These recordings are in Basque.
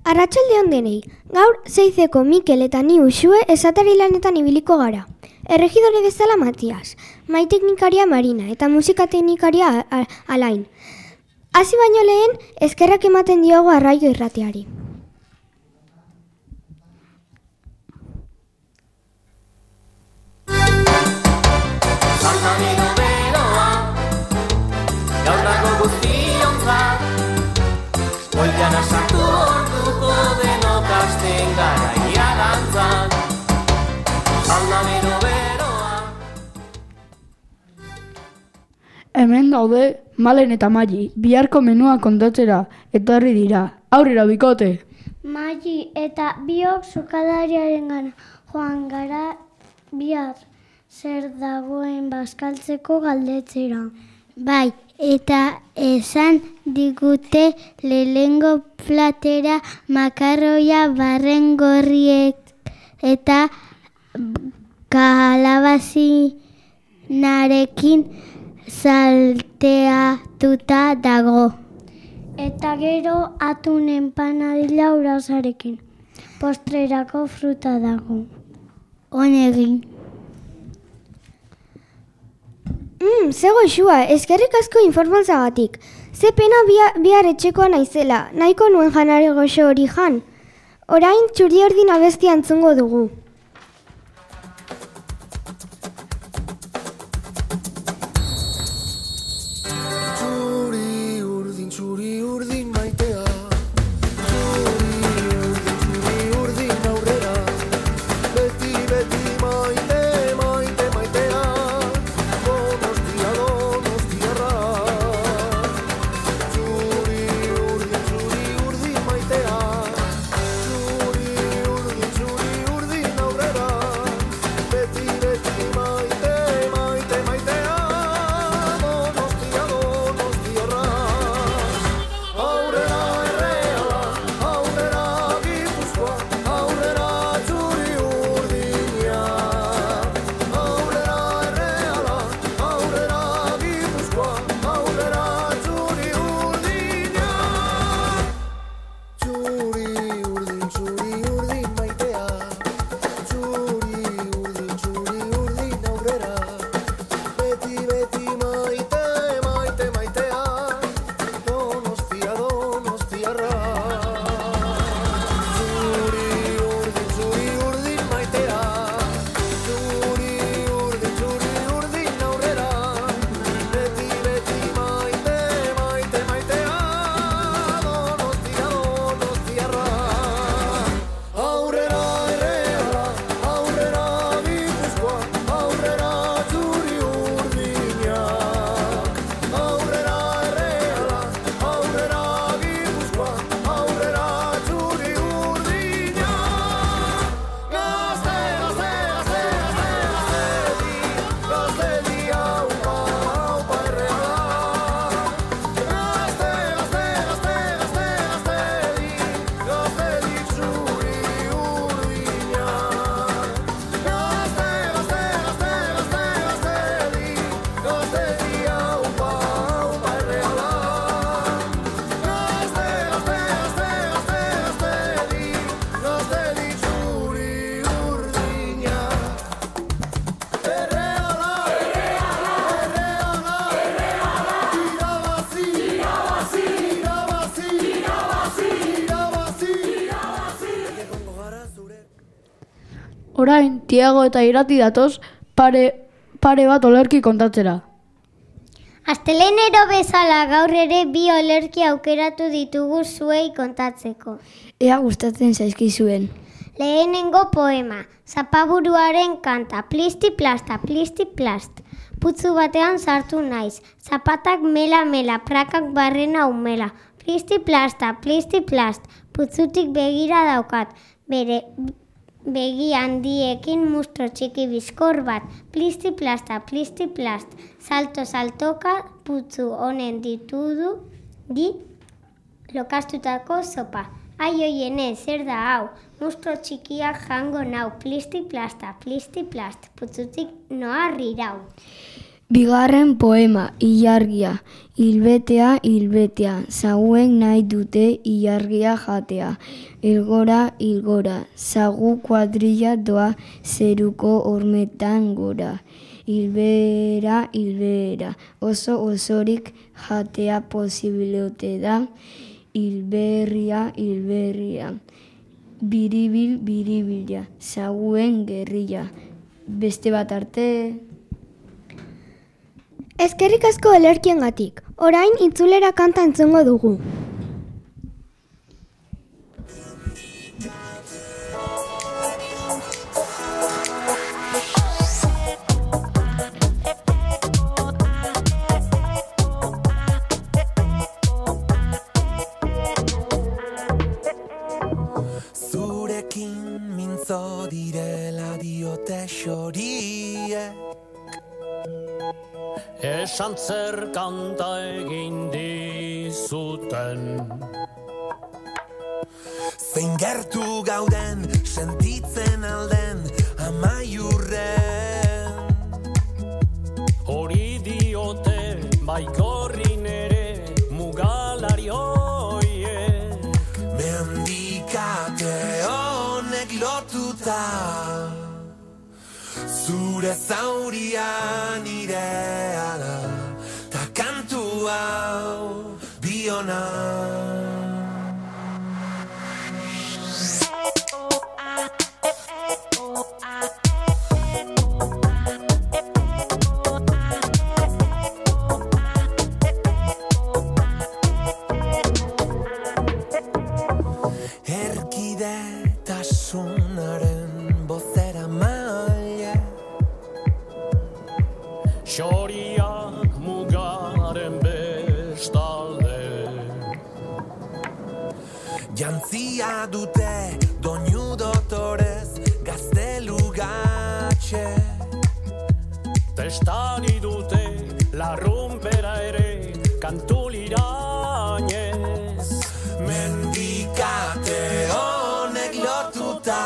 Arratsalde denei, gaur Zeizeko Mikel eta ni Uxue esatari lanetan ibiliko gara. Erregidore bezala Matias, mai-teknikaria Marina eta musikateknikaria Alain. Hasi baino lehen, eskerrak ematen diogu Arraio Irratiari. Oigan asartu orduko denok hasten garaia dantzan Aldamero beroa. Hemen daude Malen eta Mali, biharko menua kontatzera etorri dira. Aurrera bikote! Mali eta biok sukaldariarengana joan gara bihar zer dagoen bazkaltzeko galdetzera. Bai, eta esan digute lehengo platera makarroia barren gorriek eta kalabazinarekin salteatuta dago. Eta gero atun empanadilla urasarekin. Postrerako fruta dago. Onegin. Ze goxua, eskerrik asko informantzagatik. Ze pena bihar etxekoa naizela, nahiko nuen janari goxo hori jan. Orain Txuriurdin abestia entzungo dugu. Txuri urdin maitea Txuri urdin aurrera Beti maite maitea Donostiarra Txuri urdin maitea Txuri urdin aurrera Beti maite maitea Donostiarra Aurrera erreala, aurrera Gipuzkoa, aurrera Txuri urdina. Aurrera erreala, aurrera Gipuzkoa, aurrera Txuri urdina. Txuri urdin maitea, Txuri urdin aurrera. Beti maite maitea. Donostiarra Txuri urdin maitea Txuri urdin aurrera Beti maite maitea Donostiarra Aurrera erreala, aurrera Gipuzkoa, aurrera Txuri urdina. Aurrera erreala, aurrera Gipuzkoa, aurrera Txuri urdina. Gaztedi, aupa erreala. Gaztedi, Txuri urdina. Gaztedi, aupa erreala. Gaztedi, Txuri urdina. Erreala, Orain, Tiago eta Irati datoz pare bat olerki kontatzera. Astelenero bezala gaur ere bi olerki aukeratu ditugu zuei kontatzeko. Ea gustatzen zaizkizuen. Lehenengo poema, zapaburuaren kanta, plisti plasta, putzu batean sartu naiz, zapatak mela, prakak barrena umela, plisti plast, putzutik begira daukat, bere begi handiekin mustro txiki bizkor bat, plisti plast, saltoka, putzu honen di lokastutako sopa. Ai oiene, zer da hau, mustro txikiak jango nau, plisti plast, putzutik noa rirau. Bigarren poema, ilargia. Hilbetea, hilbetea, zaguen nahi dute ilargia jatea. Hilgora, hilgora, zagu kuadrilla doa zeruko hormetan gora. Hilbera, hilbera, oso osorik jatea posibilote da. Hilberria, hilberria, biribil, biribila, zaguen gerrilla. Beste bat arte... Eskerrik asko olerkiengatik. Orain itzulera kanta entzungo dugu. Zurekin mintzo direla diote xoriek. Esan zer kanta egin dizuten. Zein gertu gauden sentitzen alden amaiurren. Hori diote baikorrin ere mugalari hoiek. Mendikate honek lotuta, zure zauria nirea da, ta kantu hau biona. Erkidetasunaren bozera maile, Xoriak mugaren bestalde. jantzia dute doinu dotorez gaztelugatxe. Testari dute larrumpera ere kantulirainez. Mendikate honek lotuta,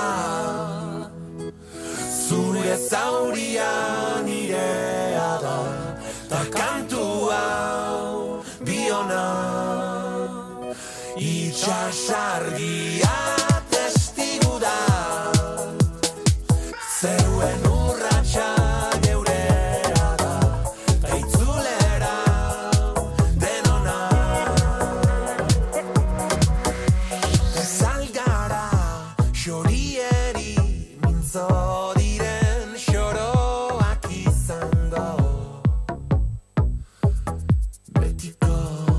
zure zauria nirea da, ta kantu hau biona. Itxasargia testigu da, zeruen urratsa geurea da, ta itzulera denona. Salgara xorieri mintzo diren xoroak izango betiko.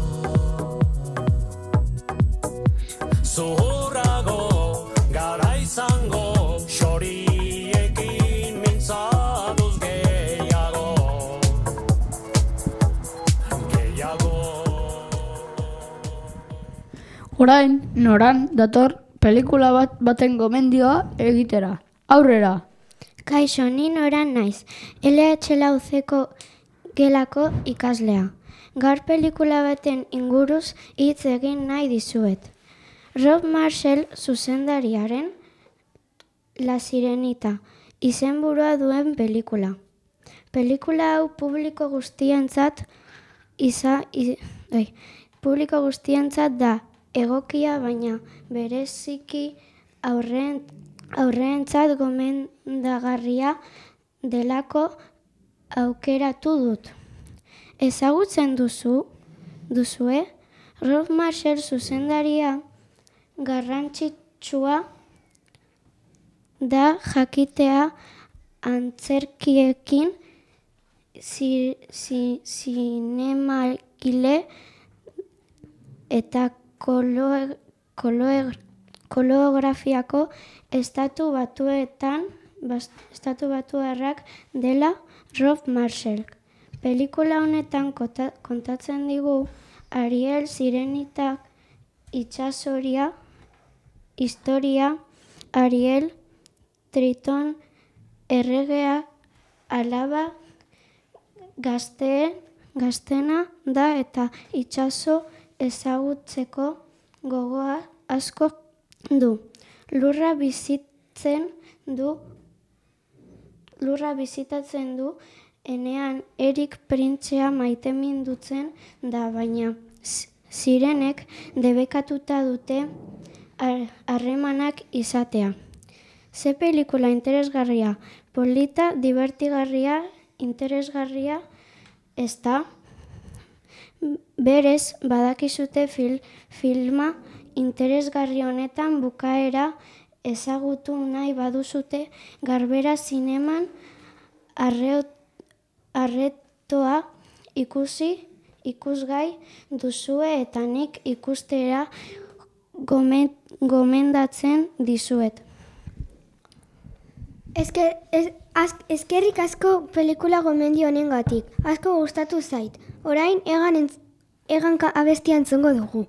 Zuhurrago gara izango xoriekin mintzatuz gehiago. Orain, noran dator pelikula baten gomendioa egitera. Aurrera! Kaixo, ni Noran naiz, LH Lauzeko gelako ikaslea. Gaur pelikula baten inguruz hitz egin nahi dizuet. Rob Marshall zuzendariaren La Sirenita izenburua duen pelikula. Pelikula hau publiko guztientzat da egokia, baina bereziki aurreentzat gomendagarria delako aukeratu dut. Ezagutzen duzue, Rob Marshall zuzendaria garrantzitsua da jakitea antzerkiekin zinemagile eta koreografiako estatu batuarrak dela Rob Marshall. Pelikula honetan kontatzen digu Ariel Sirenitak itxasoria historia. Ariel Triton erregea alaba gaztena da eta itxaso ezagutzeko gogoa asko du. Lurra bizitatzen du enean Erik printzea maitemindutzen da, baina zirenek debekatuta dute harremanak izatea. Ze pelikula interesgarria, polita, divertigarria, interesgarria, ezta? Berez, badakizute filma interesgarri honetan bukaera ezagutu nahi baduzute, Garbera zineman arretoa ikusgai duzue eta nik ikustera gomendatzen dizuet. Eskerrik asko pelikula gomendio honengatik. Asko gustatu zait. Orain egan abestia entzungo dugu.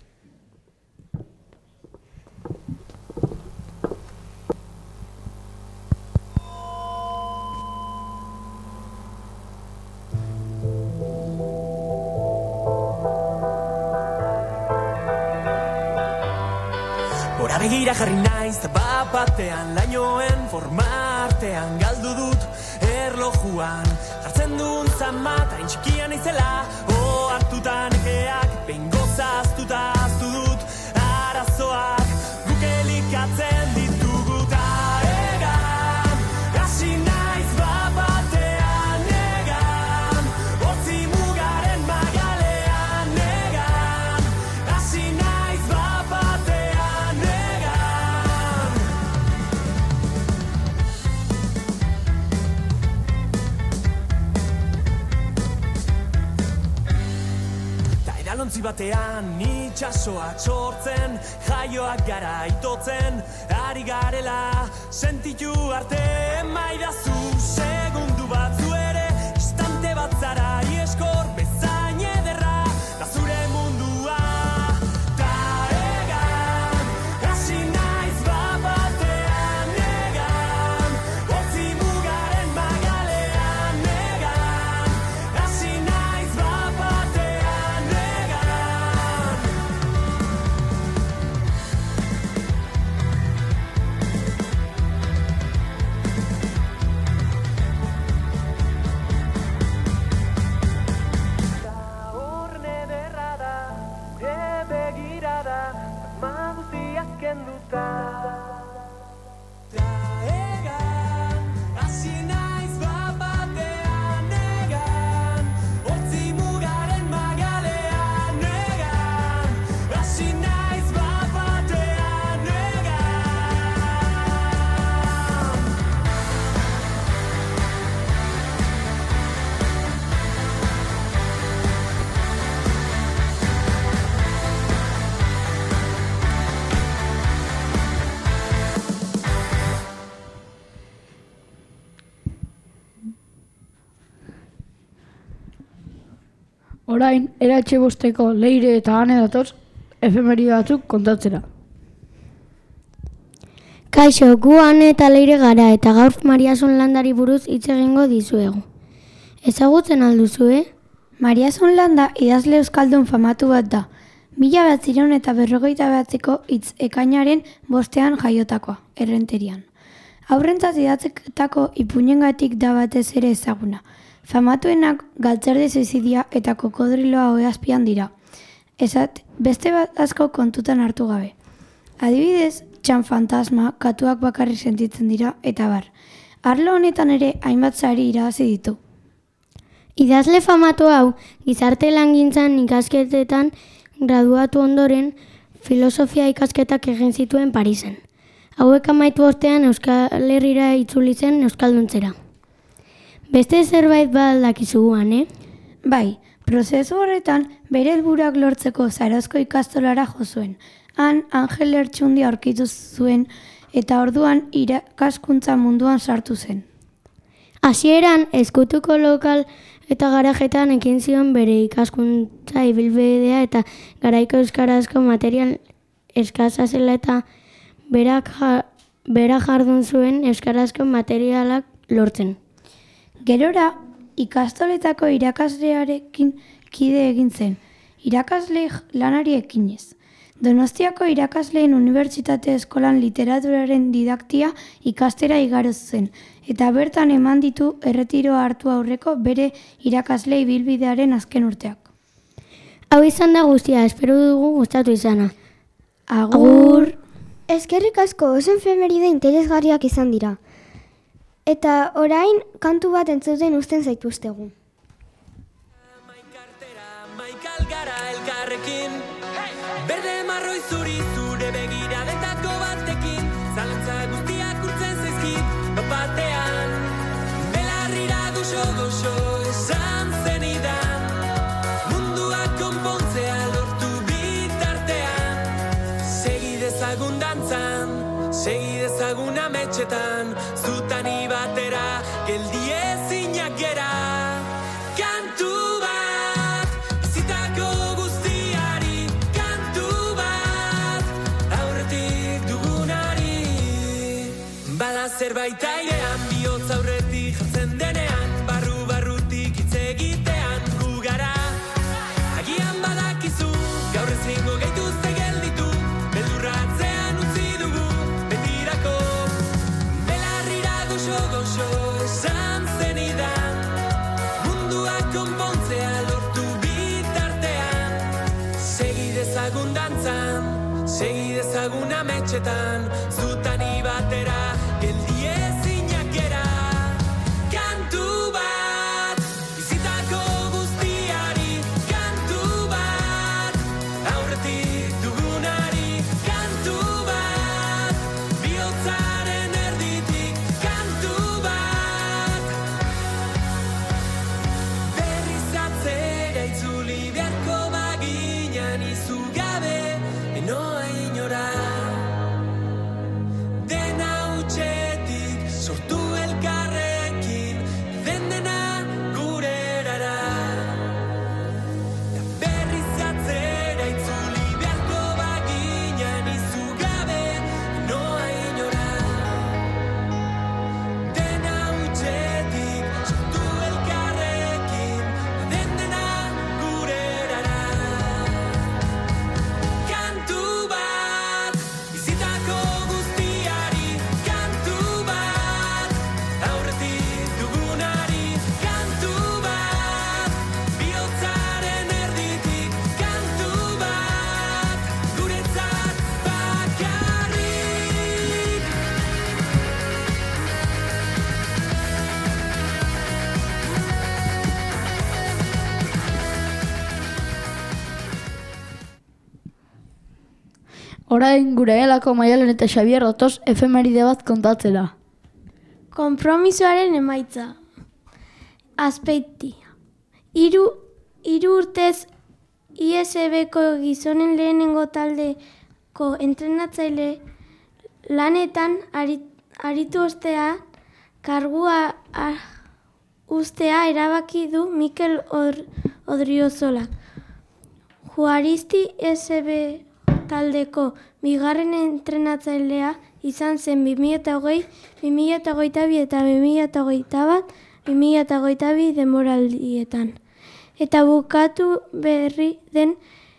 Gora begira jarri naiz, batean lainoen forma artean galdu dut erlojuan. Jartzen duen zamat, hain txikian izela, hartuta nekeak, behin gozaztuta aztu dut, arazoak guk elikatzen ditugu ta egan, hasi naiz batean egan, hortzi mugaren magalean egan, hasi naiz batean egan. Ta edalontzi batean itxasoak sortzen, jaioak gara itotzen, ari garela sentitu arte maidazu segundu batzu ere, instante bat zara ieskor bezain ederra, da zure mundua. Ta egan, hasi naiz batean egan, hortzi mugaren magalean egan, hasi naiz batean egan. Horne derra da, gure begirada, asma guztiak kenduta. Ta egan, hasi naiz batean egan, hortzi mugaren magalean egan, hasi naiz batean egan. Orain, eratxe bosteko Leire eta Ane datoz efemeri batzuk kontatzera. Kaixo, gu Ane eta Leire gara eta gaur Mariason Landari buruz hitz egingo dizuegu. Ezagutzen alduzue? Mariason Landa idazle euskaldun famatu bat da. 1959ko hitz ekainaren 5 jaiotakoa, Errenterian. Aurrentzat idatzitako ipuinengatik da batez ere ezaguna. Famatuenak galtzerde suizidia eta kokodriloa oheazpian dira. Beste bat asko kontutan hartu gabe. Adibidez, txan fantasma, katuak bakarrik sentitzen dira, eta bar. Arlo honetan ere hainbat sari irabazi ditu. Idazle famatu hau, gizarte langintzan ikasketetan graduatu ondoren, filosofia ikasketak egin zituen Parisen. Hauek amaitu ostean Euskal Herrira itzuli zen euskalduntzera. Beste zerbait bat dakizu, Ane? Bai, prozesu horretan bere helburuak lortzeko Zarauzko ikastolara jo zuen. Han Angel Lertxundi aurkitu zuen eta orduan irakaskuntza munduan sartu zen. Hasieran, ezkutuko lokal eta garajetan ekin zion bere ikaskuntza ibilbidea eta garaiko euskarazko material eskasa zela eta berak jardun zuen euskarazko materialak lortzen. Gerora, ikastoletako irakaslearekin kide egin zen, irakasle lanari ekinez. Donostiako irakasleen unibertsitate eskolan literaturaren didaktia ikastera igaro zen, eta bertan eman ditu erretiroa hartu aurreko bere irakasle ibilbidearen azken urteak. Hau izan da guztia, espero dugu gustatu izana. Agur! Eskerrik asko oso efemeride interesgarriak izan dira. Eta orain kantu bat entzuten uzten zaituztegu. Maikal gara elkarrekin, berde marroi zuri zure begiradetako batekin, zalantza guztiak urtzen zaizkit, batean, belarrira goxo esan zenidan, munduak konpontzea lortu bitartean, segi dezagun dantzan, segi dezagun ametxetan, zutani batera, geldi ezinak gera, kantu bat, bizitako guztiari, kantu bat, aurretik dugunari. Bada zerbait airean, bihotz aurretik jartzen denean, barrutik hitz egitean gu gara. Agian badakizu, gaur ezingo gaituzte gelditu, beldurratzean utzi dugu, betirako. Belarrira goxo esan zenidan, munduak konpontzea lortu bitartean, segi dezagun dantzan, segi dezagun ametxetan, zutani batera, geldi ezinak gera, kantu bat, bizitako guztiari, kantu bat, aurretik dugunari, kantu bat, bihotzaren erditik, kantu bat, berriz atzera itzuli beharko baginan izu gabe, enoa inora. Dena utxetik sortu elkarrekin, dena gure erara. Berriz atzera itzuli beharko baginan izu gabe, enoa inora. Dena utxetik sortu elkarrekin, dena gure erara. Kantu bat, bizitako guztiari, kantu bat, aurretik dugunari, kantu bat, bihotzaren erditik, kantu bat, guretzat bakarrik. Orain gure gelako Maialen eta Xabier datoz efemeride bat kontatzera. Konpromisoaren emaitza. Azpeitia. Hiru urtez ISB-ko gizonen lehenengo taldeko entrenatzaile lanetan aritu ostean kargua ustea erabaki du Mikel Odriozolak. Juaristi ISB taldeko bigarren entrenatzailea izan zen 2020, 2022 eta 2021-2022 denboraldietan. Eta bukatu berri den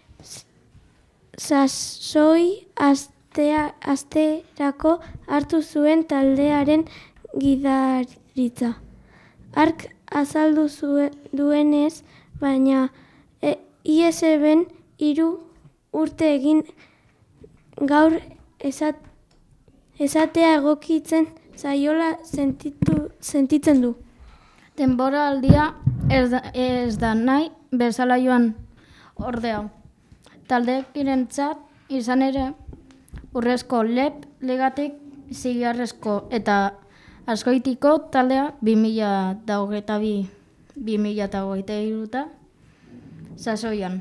sasoi asterako hartu zuen taldearen gidaritza. Hark azaldu duenez, baina ISB-en 3 urte egin gaur esatea egokitzen zaiola sentitzen du. Denboraldia ez da nahi bezala joan ordea. Taldekirentzat izan ere urrezko legatik zigarrezko eta Azkoitiko taldea 2022-2023 sasoian.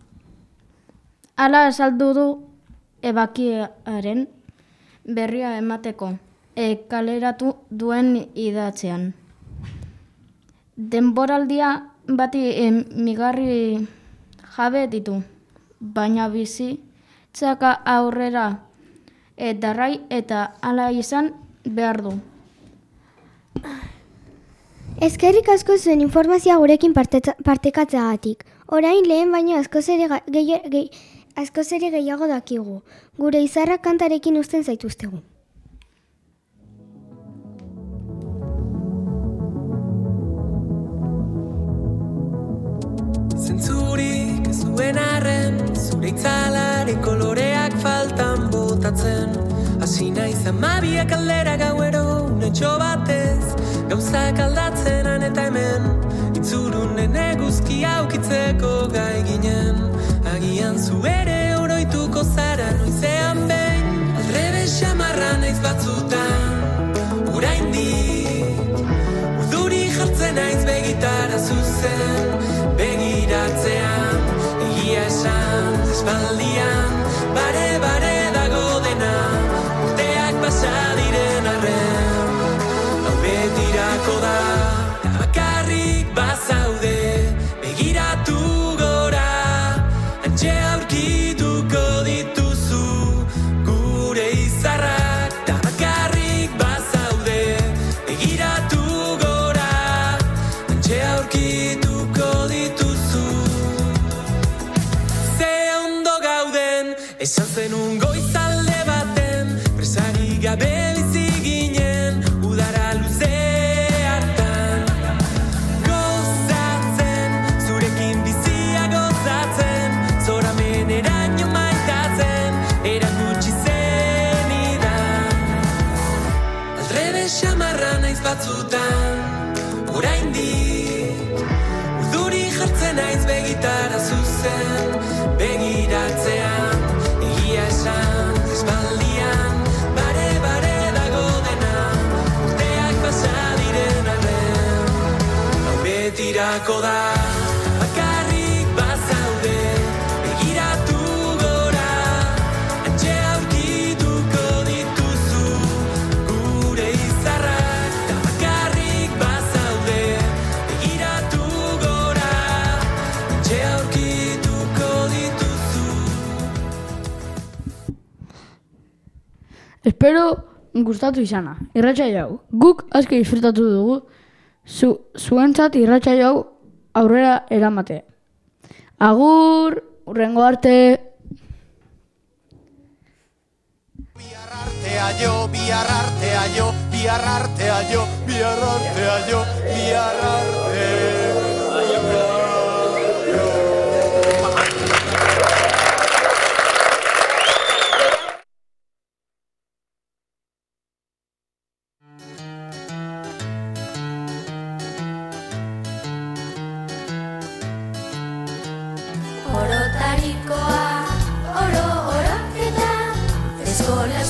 Hala azaldu du ebakiaren berria emateko, kaleratu duen idatzean. Denboraldia bati migarri jabe ditu, baina bizitzaka aurrera darrai eta hala izan behar du. Eskerrik asko zuen informazioa gurekin partekatzeagatik. Orain lehen baino askoz ere askoz ere gehiago dakigu. Gure izarrak kantarekin uzten zaituztegu. Zentzurik zuen arren, zure itzalaren koloreak faltan botatzen. Hasi naiz amabiak aldera gauero, unetxo batez, gauzak aldatzen han eta hemen. Itzurunen eguzki aukitzeko gai ginen, agian zu ere oroituko zara noizean behin. Aldrebe xamarra naiz batzutan, oraindik, urduri jartzen naiz begitara zuzen. Begiratzean, egia esan, espaldian, bare dago dena, urteak pasa diren arren, hau betirako da, bakarrik bazaude, begiratu gora, hantxe aurkituko dituzu, gure izarrak, da bakarrik bazaude, begiratu gora, hantxe aurkituko dituzu. Ze ondo gauden, esan zenun goizalde baten, presari gabe bizi ginen, udara luze hartan. Gozatzen, zurekin bizia gozatzen, zoramen eraino maitatzen, eran gutxi zenidan. Aldrebe xamarra naiz batzutan, oraindik, urduri jartzen naiz begitara zuzen, begiratzean, egia esan, espaldian, bare dago dena, urteak pasa diren arren, hau betirako da, bakarrik bazaude, begiratu gora, hantxe aurkituko dituzu, gure izarrak, da bakarrik bazaude, begiratu gora, hantxe aurkituko dituzu. Espero gustatu izana, irratsaio hau. Guk asko disfrutatu dugu, zuentzat irratsaio hau aurrera eramatea. Agur, hurrengo arte. Bihar artea jo, bihar artea jo, bihar artea jo, bihar artea jo, bihar Orotarikoa, oroketa, eskola